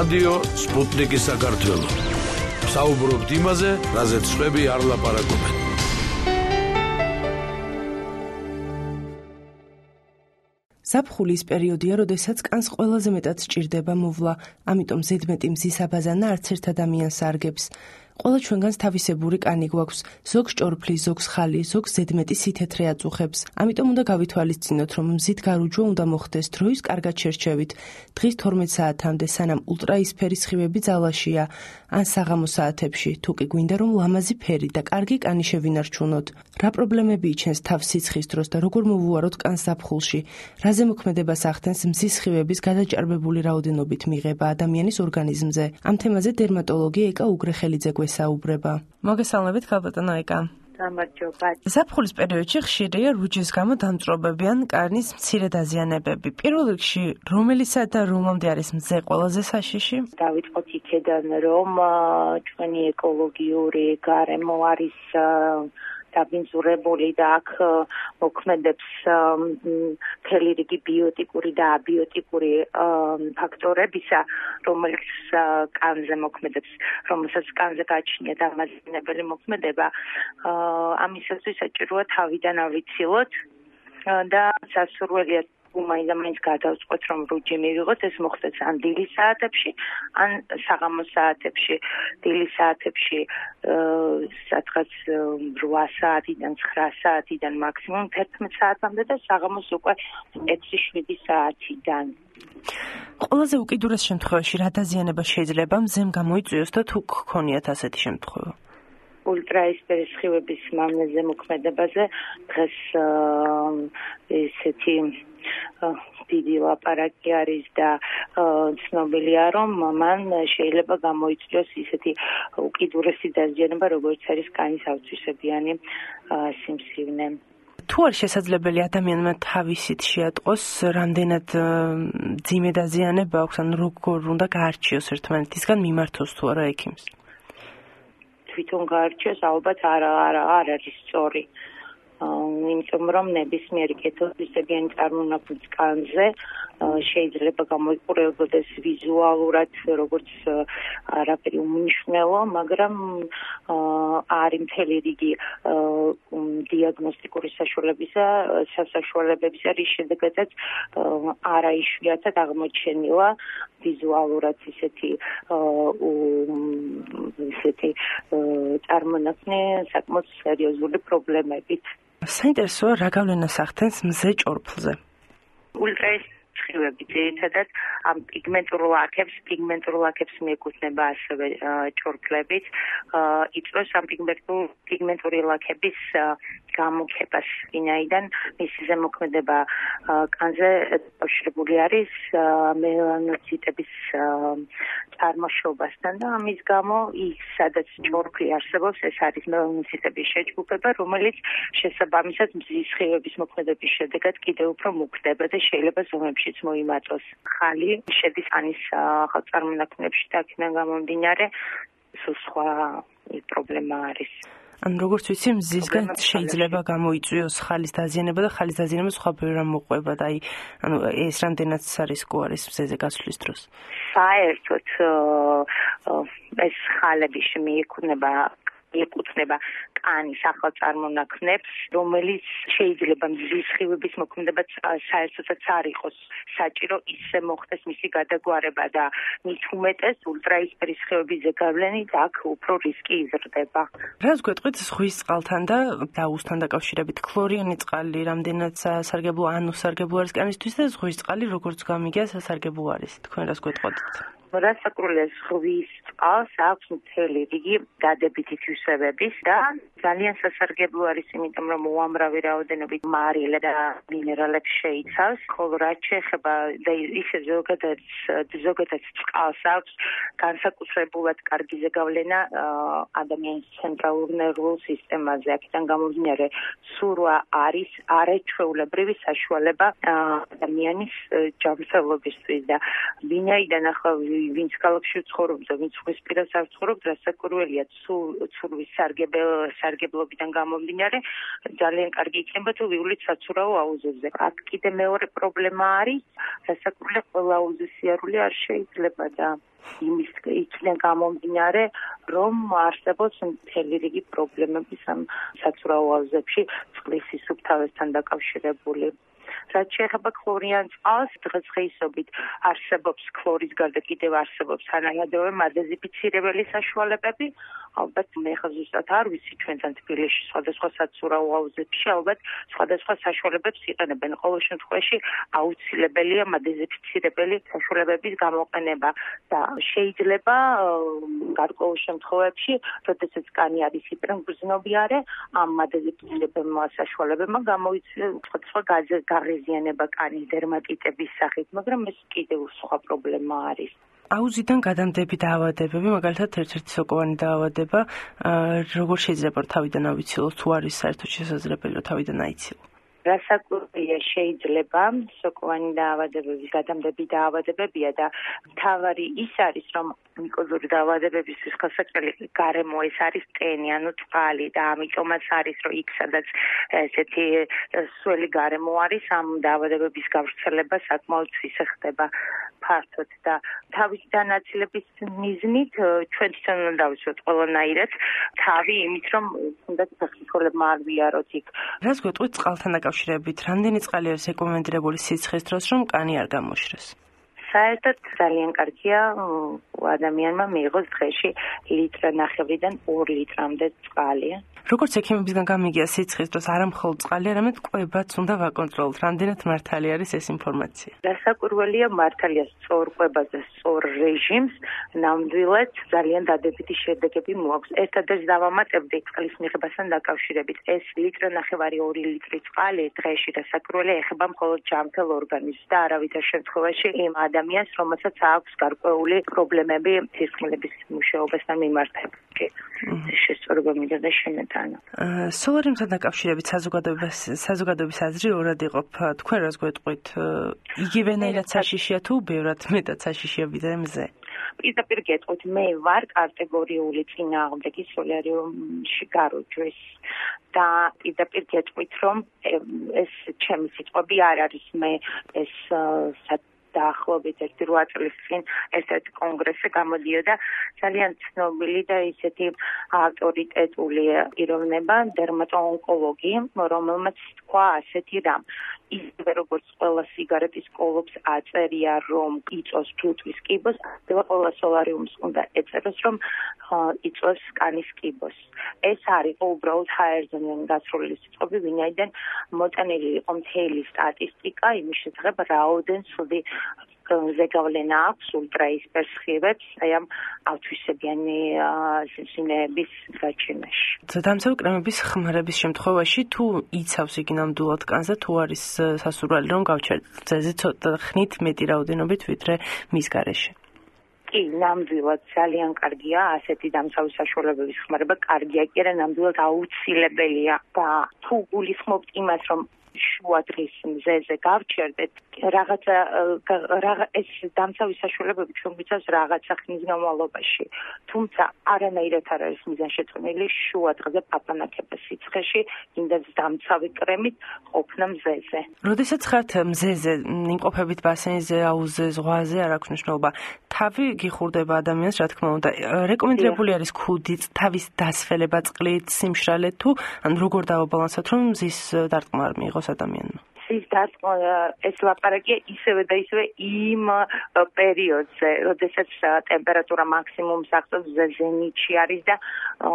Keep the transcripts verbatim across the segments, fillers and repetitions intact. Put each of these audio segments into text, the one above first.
რადიო სპუტნიკი საქართველო. საუბრობთ იმაზე, რაზეც სხვები არ ლაპარაკობენ. ზაფხულის პერიოდია, როდესაც კანს ყველაზე მეტად სჭირდება მოვლა, ამიტომ ზედმეტი მზის აბაზანა არც ერთ ადამიანს არგებს. ყველა ჩვენგანს თავისებური კანი გვაქვს, ზოგს ჭორფლი, ზოგს ხალი, ზოგს ზედმეტი სითეთრე აწუხებს. ამიტომ უნდა გავითვალისწინოთ, რომ მზით გარუჯვა უნდა მოხდეს დროის კარგად შერჩევით, დღის თორმეტ საათამდე, სანამ ულტრაისფერი სხივები ძალაშია, ან საღამო საათებში, თუ კი გვინდა რომ ლამაზი ფერი და კარგი კანი შევინარჩუნოთ. რა პრობლემები იჩენს თავს სიცხის დროს და როგორ მოვუაროთ კანს ზაფხულში? რაზე მოქმედებას ახდენს მზის სხივების გადაჭარბებული რაოდენობით მიღება ადამიანის ორგანიზმზე? ამ თემაზე დერმატოლოგი ეკა უგრეხელიძე გვესაუბრება. მოგესალმებით, ქალბატონო ეკა. გამარჯობა. ზაფხულის პერიოდში ხშირია რუჯის გამო დამწვრობები ან კარნის მცირე დაზიანებები. პირველ რიგში, რომელი საათ და რომამდე არის მზე ყველაზე საშიში? დავიწყოთ იქედან, რომ ჩვენი ეკოლოგიური გარემო არის დაბინძურებული და აქ მოქმედებს მთელი რიგი ბიოტიკური და აბიოტიკური ფაქტორებისა, რომელიც კანზე მოქმედებს, რომელსაც კანზე გააჩნია დამაზიანებელი მოქმედება. ამისათვის საჭიროა თავიდან ავიცილოთ და სასურველია მაინც გადავწყვეტ, რომ რუჯი მივიღოთ, ეს მოხდეს ან დილის საათებში, ან საღამოს საათებში. დილის საათებში სადღაც რვა საათიდან ცხრა საათიდან მაქსიმუმ თერთმეტ საათამდე და საღამოს უკვე ექვსი შვიდი საათიდან. ყველაზე უკიდურეს შემთხვევაში რა დაზიანება შეიძლება მზემ გამოიწვიოს და თუ გქონიათ ასეთი შემთხვევა? ულტრაისფერი სხივების მავნეზე მოქმედებაზე დღეს ესეთი დიდი ლაპარაკი არის და ცნობილია, რომ მან შეიძლება გამოიწვიოს ისეთი უკიდურესი დაზიანება, როგორც არის კანის ავცვისებიანი სიმსივნე. თუ არ შესაძლებელი ადამიანმა თავისით შეატყოს, რამდენად მძიმე დაზიანება აქვს, ან როგორ უნდა გაარჩიოს ერთმანეთისგან, მიმართოს თუ არა ექიმს? თვითონ გაარჩიოს, ალბათ არა, არა, არ არის სწორი. იმიტომ რომ ნებისმიერი კეთილდღეობიანი წარმონაქმნის კანზე შეიძლება გამოიყურებოდეს ვიზუალურად როგორც არაფერი უმნიშვნელო, მაგრამ არის მთელი რიგი დიაგნოსტიკური საშუალებისა, სასაშუალებებისა, რის შედეგადაც არა იშვიათად აღმოჩენილა ვიზუალურად ისეთი ისეთი წარმონაქმნი საკმაოდ სერიოზული პრობლემებით. საინტერესოა, რა გავლენას ახდენს მზე ჭორფლზე? ულტრაის სხივები ძირითადად ამ პიგმენტურ ლაქებს, პიგმენტურ ლაქებს მიეკუთვნება ასევე ჭორფლებით, იწვევს ამ პიგმენტურ პიგმენტური ლაქების გამუქებას, ვინაიდან მისი ზემოქმედება კანზე დაკავშირებული არის მელანოციტების წარმოშობასთან და ამის გამო ის, სადაც ჭორფლი არსებობს, ეს არის მელანოციტების შეჯგუფება, რომელიც შესაბამისად მზის სხივების მოქმედების შედეგად კიდევ უფრო მუქდება და შეიძლება ზომებშიც მოიმატოს. ხალი შედის კანის ხელწარმონაქმნებში და აქედან გამომდინარე სულ სხვა პრობლემა არის. ან როგორც ვიცი, მზისგან შეიძლება გამოიწვიოს ხალის დაზიანება და ხალის დაზიანება სხვა ბევრ რამ მოყვება და აი, ანუ ეს რამდენად რისკო არის მზეზე გასვლის დროს? საერთოდ ეს ხალები მიეკუთვნება ეკუთვნება კანის ახალწარმონაქმნებს, რომელიც შეიძლება მზის სხივების მოქმედება საერთოდაც არ იყოს საჭირო ისე მოხდეს მისი გადაგვარება და მით უმეტეს ულტრაისფერი სხივების ზეგავლენით აქ უფრო რისკი იზრდება. რას გვეტყვით ზღვის წყალთან და დაუსთან დაკავშირებით? ქლორიანი წყალი რამდენად სასარგებლო, ან უსარგებლო არის კანისთვის და ზღვის წყალი როგორც გამიგია სასარგებლო არის? თქვენ რას გვეტყოდით? რასაკურველია ზღვის წყალს აქვს მთელი რიგი დადებითი თვისებების და ძალიან სასარგებლო არის, იმიტომ რომ უამრავი რაოდენობით მარილ და მინერალებს შეიცავს, ხოლო რაც შეეხება და ისე ზოგადად ზოგადად წყალს აქვს განსაკუთრებულად კარგი ზეგავლენა ადამიანის ცენტრალურ ნერვულ სისტემაზე. აქედან გამომდინარე, სურვა არის არაჩვეულებრივი საშუალება ადამიანის ჯანმრთელობისთვის და ვინაიდან ახლა ვინც ქალაქში ცხოვრობს და ვინც ზღვისპირას არ ცხოვრობს, რასაკვირველია, ცურვის სარგებლობიდან გამომდინარე, ძალიან კარგი იქნება თუ ვივლით საცურაო აუზებზე. აქ კიდე მეორე პრობლემა არის, რასაკვირველია, ყველა აუზის სიარული არ შეიძლება და იმის იქიდან გამომდინარე, რომ არსებობს მთელი რიგი პრობლემები ამ საცურაო აუზებში წყლის სისუფთავესთან დაკავშირებული. რაც შეეხება ქლორიან წყალს, დღესდღეობით არსებობს ქლორის გარდა კიდევ არსებობს თანამედროვე მადეზიფიცირებელი საშუალებები. ალბათ მე ხა ზუსტად არ ვიცი ჩვენთან თბილისში სხვადასხვა საცურაო აუზებში, ალბათ სხვადასხვა საშუალებებს იყენებენ. ყოველ შემთხვევაში აუცილებელია მადეზიფიცირებელი საშუალებების გამოყენება და შეიძლება გარკვეულ შემთხვევებში, როდესაც კანი არის ჰიპერგზნობიარე, ამ მადეზიფიცირებელ საშუალებებმა გამოიწვია სხვადასხვა გაღიზიანება კანის დერმატიტების სახით, მაგრამ ეს კიდევ სხვა პრობლემა არის. აუზიდან გადამდები დაავადებები, მაგალითად ერთ-ერთი სოკოვანი დაავადება, როგორ შეიძლება თავიდან ავიცილოს, თუ არის საერთოდ შესაძლებელი რომ თავიდან აიცილო? რასაკვირველია, შეიძლება სოკოვანი დაავადებების გადამდები დაავადებებია და მთავარი ის არის, რომ მიკოზური დაავადებებისთვის ხელსაყრელი გარემო ეს არის ტენი, ანუ წყალი და ამიტომაც არის, რომ იქ სადაც ესეთი სველი გარემო არის, ამ დაავადებების გავრცელება საკმაოდ ცივი ხდება ფართოდ და თავის განაწილების მიზნით ჩვენ თვითონ უნდა დავიცოთ ყველანაირად თავი იმით, რომ თუნდაც ფეხსაცმელებმა არ ვიაროთ იქ. რას გვეტყვით წყალთან დაკავშირებით? რამდენი წყალი არის რეკომენდებული სიცხეს დროს, რომ კანი არ გამოშრეს? საერთოდ ძალიან კარგია ადამიანმა მიიღოს დღეში ლიტრა ნახევრიდან ორი ლიტრამდე წყალი. როგორც ექიმებისგან გამიგია, სიცხის დროს არა მხოლოდ წყალი, არამედ კვებაც უნდა ვაკონტროლოთ. რამდენად მართალი არის ეს ინფორმაცია? რასაკვირველია, მართალია სწორ კვებას და სწორ რეჟიმს ნამდვილად ძალიან დადებითი შედეგები მოაქვს. ერთადერთ დავამატებდი წყლის მიღებასთან დაკავშირებით. ეს ლიტრა ნახევარი ორი ლიტრი წყალი დღეში რასაკვირველია ეხება მხოლოდ ჯანმრთელ ორგანიზმს და არავითარ შემთხვევაში იმ ადამიანს, რომელსაც აქვს გარკვეული პრობლემები სისხლების მუშაობასთან მიმართებით. შესწორება მინდა და შემეტანა. სოლარიუმთან დაკავშირებით საზოგადოების აზრი ორად იყოფა. თქვენ რას გვეტყვით? იგივენაირად საშიშია თუ ბევრად მეტად საშიშია ვიდრე მზე? პირდაპირ გეტყვით, მე ვარ კატეგორიული წინააღმდეგი სოლარიუმში გაროჯვის და პირდაპირ გეტყვით, რომ ეს ჩემი სიტყვები არ არის, მე ეს დაახლოებით ერთი რვა წლის წინ ერთ-ერთი კონგრესზე გამოდიოდა ძალიან ცნობილი და ისეთი ავტორიტეტული პიროვნება, დერმატოონკოლოგი, რომელმაც თქვა ასეთი რამ. ისევე როგორც ყველა სიგარეტის კოლოფს აწერია, რომ იწვევს ფილტვის კიბოს, ასევე ყველა სოლარიუმს უნდა ეწეროს, რომ იწვევს კანის კიბოს. ეს არის უბრალოდ ჰაერზენენ გასროლილი სიტყვები, ვინაიდან მოწანილი იყო მთელი სტატისტიკა იმის შესახებ, რაოდენ ცუდი ზეგავლენა აქვს ულტრაისპერ სხივებს, აი ამ ავთვისებიანი სინების გაჩენაში. დამცავი კრემების ხმარების შემთხვევაში თუ იცავს იგი ნამდვილად კანზე, თუ არის სასურველი რომ გავჩერდეთ ძეზე ცოტა ხნით მეტი რაოდენობით ვიდრე მის გარეშე. კი, ნამდვილად ძალიან კარგია ასეთი დამცავი საშუალებების ხმარება, კარგია კი არა, ნამდვილად აუცილებელია და თუ გულისხმობთ იმას, რომ შუა დღის მზეზე გავჩერდეთ, რაღაცა ეს დამცავი საშუალებები ჩვენ გვიცავს რაღაცა ხნის განმავლობაში. თუმცა არანაირად არ არის მიზანშეწონილი შუა დღეზე პაპანაკება სიცხეში, იმდენს დამცავი კრემით ყოფნა მზეზე. როდესაც ხართ მზეზე, იმყოფებით ბასენზე, აუზზე, ზღვაზე, არ აქვს მნიშვნელობა. თავი გიხურდება ადამიანს, რა თქმა უნდა. რეკომენდებული არის ქუდი, თავის დასველება წყლით, სიმშრალეთ თუ ან როგორ დავაბალანსოთ, რომ მზის დარტყმა არ მიიღოს ადამიანმა. მზის დარტყმა ეს ლაპარაკია ისევე და ისევე იმ პერიოდზე, როდესაც ტემპერატურა მაქსიმუმს აღწევს ზენიტში არის და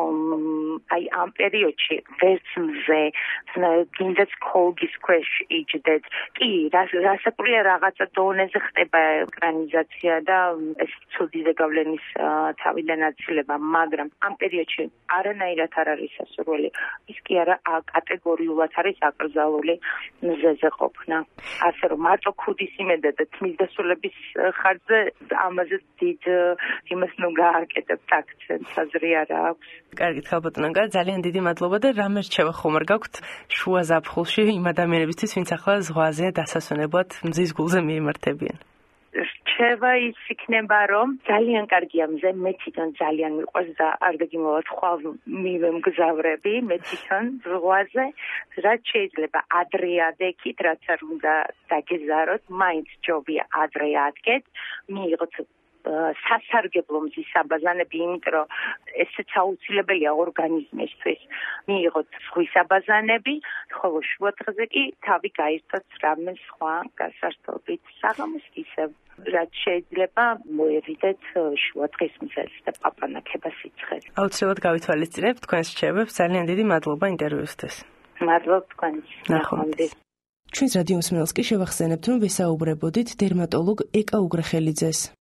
აი ამ პერიოდში ვერც მზე, გინდაც ქოლგის ქვეშ იჯდეთ. კი, რასაკვირველია რაღაცა დონეზე ხდება ეკრანიზაცია და ეს ცუდი ზეგავლენის თავიდან აცილება, მაგრამ ამ პერიოდში არანაირად არ არის სასურველი. ის კი არა კატეგორიულად არის აკრძალული მზეზე ყოფნა. ასე რომ მარტო ქუდის იმედა და თმის დასრულების ხარჯზე ამაზე დიდ იმას ნუ გააკეთებთ აქცენტს, აზრი არ აქვს. კარგით, ხალბატონო, ძალიან დიდი მადლობა და რამე რჩევა ხომ არ გაქვთ შუა ზაფხულში იმ ადამიანებისთვის, ვინც ახლა ზღვაზე დასასვენებლად მზის გულზე მიემართებიან? რჩევა ის იქნება, რომ ძალიან კარგია მზე, მე თვითონ ძალიან მიყვარს და არ გიგიმოვათ ხვალ მივემგზავრები მე თვითონ ზღვაზე, რაც შეიძლება ადრე ადექით, რაც არ უნდა დაგეზაროთ, მაინც ჯობია ადრე ადგეთ, მიიღოთ სასარგებლო მზის აბაზანები, იმიტომ რომ ესეც აუცილებელია ორგანიზმისთვის. მიიღოთ ზღვის აბაზანები, ხოლო შუადღეზე კი თავი გაერთოთ რამე სხვა გასართობით საღამოს ისევ. რაც შეიძლება მოერიდეთ შუადღის მზეს და პაპანაკება სიცხეს. აუცილებლად გავითვალისწინებთ თქვენს რჩევებს. ძალიან დიდი მადლობა ინტერვიუსთვის. მადლობა თქვენს. ნახვამდის. ჩვენს რადიო მსმენელს კი შევახსენებთ, რომ ვესაუბრებოდით დერმატოლოგ ეკა უგრეხელიძეს.